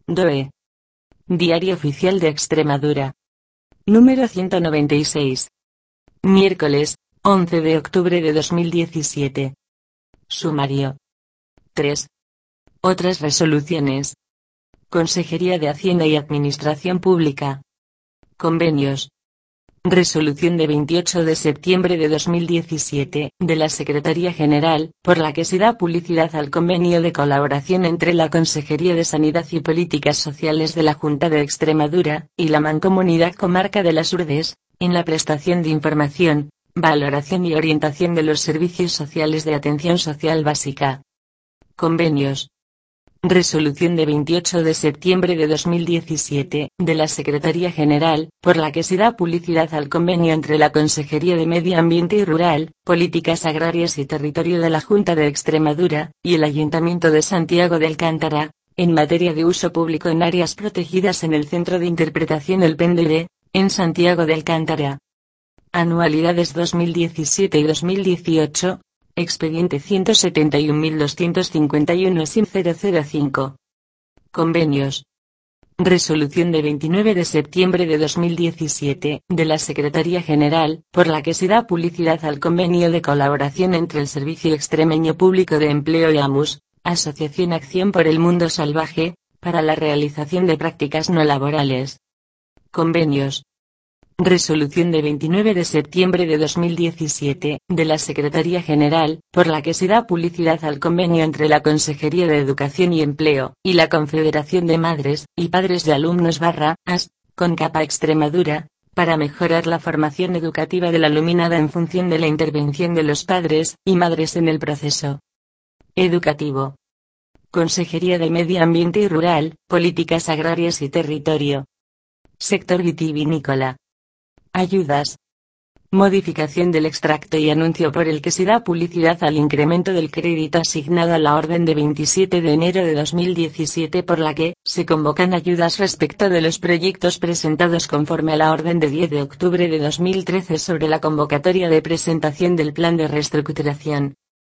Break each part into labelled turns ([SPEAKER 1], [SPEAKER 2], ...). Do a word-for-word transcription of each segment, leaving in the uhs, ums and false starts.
[SPEAKER 1] D O E. Diario Oficial de Extremadura. Número ciento noventa y seis. Miércoles, once de octubre de dos mil diecisiete. Sumario. tres. Otras resoluciones. Consejería de Hacienda y Administración Pública. Convenios. Resolución de veintiocho de septiembre de dos mil diecisiete, de la Secretaría General, por la que se da publicidad al convenio de colaboración entre la Consejería de Sanidad y Políticas Sociales de la Junta de Extremadura, y la Mancomunidad Comarca de las Urdes, en la prestación de información, valoración y orientación de los servicios sociales de atención social básica. Convenios. Resolución de veintiocho de septiembre de dos mil diecisiete, de la Secretaría General, por la que se da publicidad al convenio entre la Consejería de Medio Ambiente y Rural, Políticas Agrarias y Territorio de la Junta de Extremadura, y el Ayuntamiento de Santiago de Alcántara, en materia de uso público en áreas protegidas en el Centro de Interpretación El Pendere, en Santiago de Alcántara. Anualidades dos mil diecisiete y dos mil dieciocho. Expediente ciento setenta y un mil doscientos cincuenta y uno sin cero cero cinco. Convenios. Resolución de veintinueve de septiembre de dos mil diecisiete, de la Secretaría General, por la que se da publicidad al convenio de colaboración entre el Servicio Extremeño Público de Empleo y AMUS, Asociación Acción por el Mundo Salvaje, para la realización de prácticas no laborales. Convenios. Resolución de veintinueve de septiembre de dos mil diecisiete, de la Secretaría General, por la que se da publicidad al convenio entre la Consejería de Educación y Empleo, y la Confederación de Madres y Padres de Alumnos barra, AS, CONCAPA Extremadura, para mejorar la formación educativa de la alumnada en función de la intervención de los padres y madres en el proceso educativo. Consejería de Medio Ambiente y Rural, Políticas Agrarias y Territorio. Sector vitivinícola. Ayudas. Modificación del extracto y anuncio por el que se da publicidad al incremento del crédito asignado a la orden de veintisiete de enero de dos mil diecisiete por la que se convocan ayudas respecto de los proyectos presentados conforme a la orden de diez de octubre de dos mil trece sobre la convocatoria de presentación del Plan de Reestructuración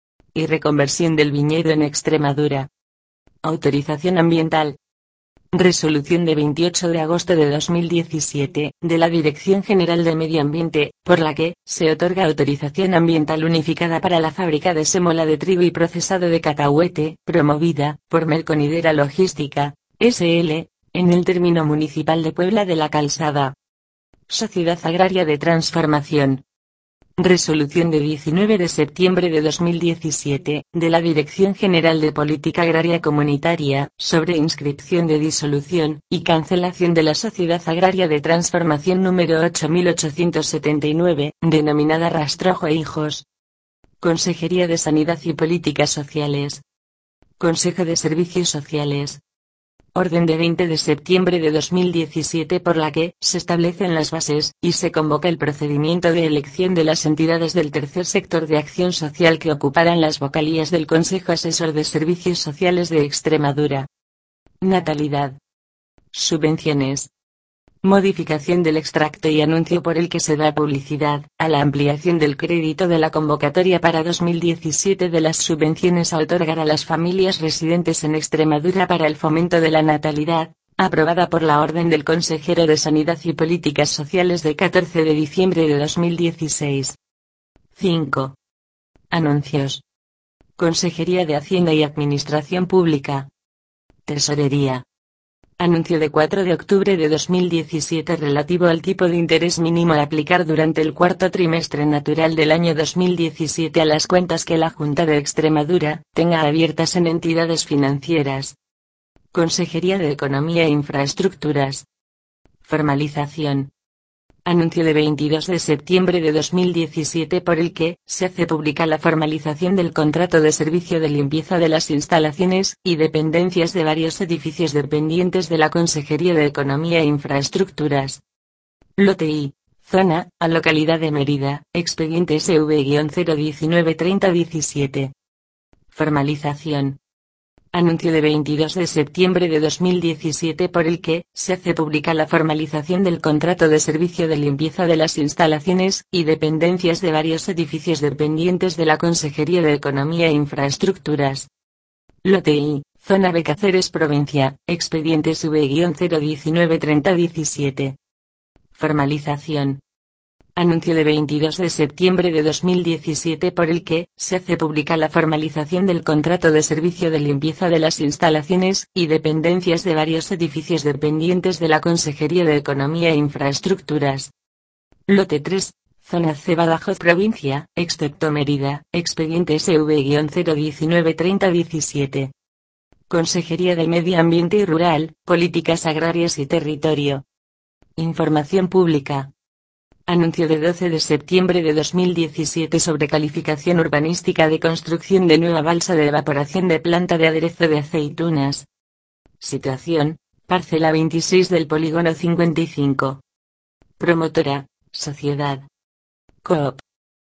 [SPEAKER 1] y Reconversión del Viñedo en Extremadura. Autorización ambiental. Resolución de veintiocho de agosto de dos mil diecisiete, de la Dirección General de Medio Ambiente, por la que se otorga autorización ambiental unificada para la fábrica de sémola de trigo y procesado de cacahuete, promovida por Melconidera Logística, S L, en el término municipal de Puebla de la Calzada. Sociedad Agraria de Transformación. Resolución de diecinueve de septiembre de dos mil diecisiete, de la Dirección General de Política Agraria Comunitaria, sobre inscripción de disolución y cancelación de la Sociedad Agraria de Transformación número ocho mil ochocientos setenta y nueve, denominada Rastrojo e Hijos. Consejería de Sanidad y Políticas Sociales. Consejo de Servicios Sociales. Orden de veinte de septiembre de dos mil diecisiete por la que se establecen las bases y se convoca el procedimiento de elección de las entidades del tercer sector de acción social que ocuparán las vocalías del Consejo Asesor de Servicios Sociales de Extremadura. Natalidad. Subvenciones. Modificación del extracto y anuncio por el que se da publicidad a la ampliación del crédito de la convocatoria para dos mil diecisiete de las subvenciones a otorgar a las familias residentes en Extremadura para el fomento de la natalidad, aprobada por la orden del Consejero de Sanidad y Políticas Sociales de catorce de diciembre de dos mil dieciséis. cinco. Anuncios. Consejería de Hacienda y Administración Pública. Tesorería. Anuncio de cuatro de octubre de dos mil diecisiete relativo al tipo de interés mínimo a aplicar durante el cuarto trimestre natural del año dos mil diecisiete a las cuentas que la Junta de Extremadura tenga abiertas en entidades financieras. Consejería de Economía e Infraestructuras. Formalización. Anuncio de veintidós de septiembre de dos mil diecisiete por el que se hace pública la formalización del contrato de servicio de limpieza de las instalaciones y dependencias de varios edificios dependientes de la Consejería de Economía e Infraestructuras. Lote I, zona, a localidad de Mérida, expediente S V cero diecinueve treinta diecisiete. Formalización. Anuncio de veintidós de septiembre de dos mil diecisiete por el que se hace pública la formalización del contrato de servicio de limpieza de las instalaciones y dependencias de varios edificios dependientes de la Consejería de Economía e Infraestructuras. Lote I, Zona B Cáceres Provincia, expedientes V cero diecinueve treinta diecisiete. Formalización. Anuncio de veintidós de septiembre de dos mil diecisiete por el que se hace pública la formalización del contrato de servicio de limpieza de las instalaciones y dependencias de varios edificios dependientes de la Consejería de Economía e Infraestructuras. Lote tres, Zona C Badajoz Provincia, excepto Mérida, expediente S V cero diecinueve treinta diecisiete. Consejería de Medio Ambiente y Rural, Políticas Agrarias y Territorio. Información pública. Anuncio de doce de septiembre de dos mil diecisiete sobre calificación urbanística de construcción de nueva balsa de evaporación de planta de aderezo de aceitunas. Situación, parcela veintiséis del polígono cincuenta y cinco. Promotora, Sociedad Coop.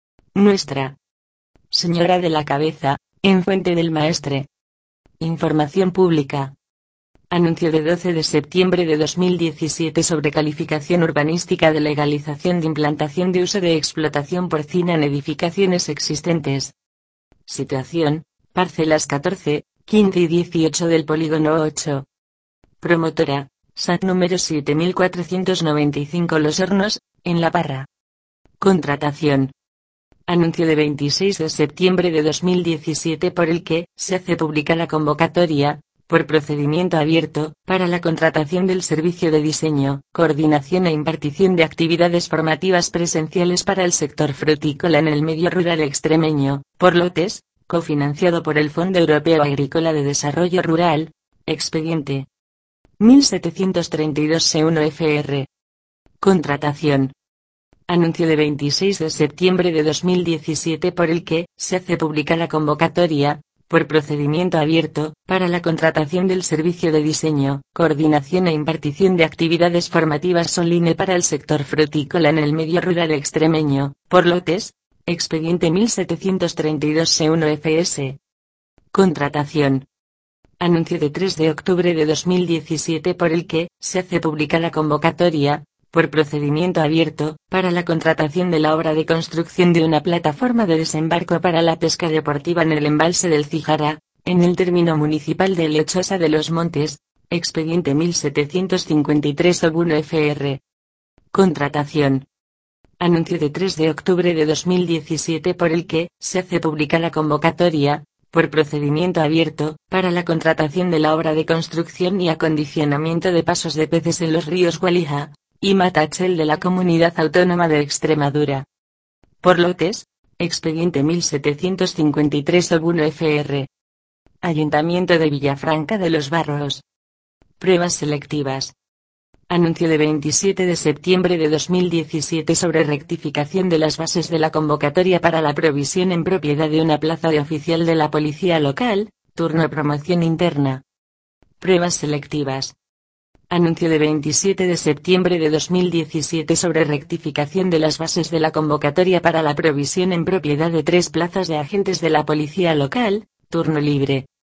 [SPEAKER 1] Nuestra Señora de la Cabeza, en Fuente del Maestre. Información pública. Anuncio de doce de septiembre de dos mil diecisiete sobre calificación urbanística de legalización de implantación de uso de explotación porcina en edificaciones existentes. Situación, parcelas catorce, quince y dieciocho del polígono ocho. Promotora, S A T número siete mil cuatrocientos noventa y cinco Los Hornos, en La Parra. Contratación. Anuncio de veintiséis de septiembre de dos mil diecisiete por el que se hace pública la convocatoria, por procedimiento abierto, para la contratación del servicio de diseño, coordinación e impartición de actividades formativas presenciales para el sector frutícola en el medio rural extremeño, por lotes, cofinanciado por el Fondo Europeo Agrícola de Desarrollo Rural, expediente mil setecientos treinta y dos C uno F R. Contratación. Anuncio de veintiséis de septiembre de dos mil diecisiete por el que se hace pública la convocatoria, por procedimiento abierto, para la contratación del servicio de diseño, coordinación e impartición de actividades formativas online para el sector frutícola en el medio rural extremeño, por lotes, expediente mil setecientos treinta y dos C uno F S. Contratación. Anuncio de tres de octubre de dos mil diecisiete por el que se hace pública la convocatoria, por procedimiento abierto, para la contratación de la obra de construcción de una plataforma de desembarco para la pesca deportiva en el embalse del Cijara, en el término municipal de Lechosa de los Montes, expediente mil setecientos cincuenta y tres O uno F R. Contratación. Anuncio de tres de octubre de dos mil diecisiete por el que se hace pública la convocatoria, por procedimiento abierto, para la contratación de la obra de construcción y acondicionamiento de pasos de peces en los ríos Gualija y Matachel de la Comunidad Autónoma de Extremadura. Por lotes, expediente mil setecientos cincuenta y tres O uno F R. Ayuntamiento de Villafranca de los Barros. Pruebas selectivas. Anuncio de veintisiete de septiembre de dos mil diecisiete sobre rectificación de las bases de la convocatoria para la provisión en propiedad de una plaza de oficial de la Policía Local, turno de promoción interna. Pruebas selectivas. Anuncio de veintisiete de septiembre de dos mil diecisiete sobre rectificación de las bases de la convocatoria para la provisión en propiedad de tres plazas de agentes de la Policía Local, turno libre.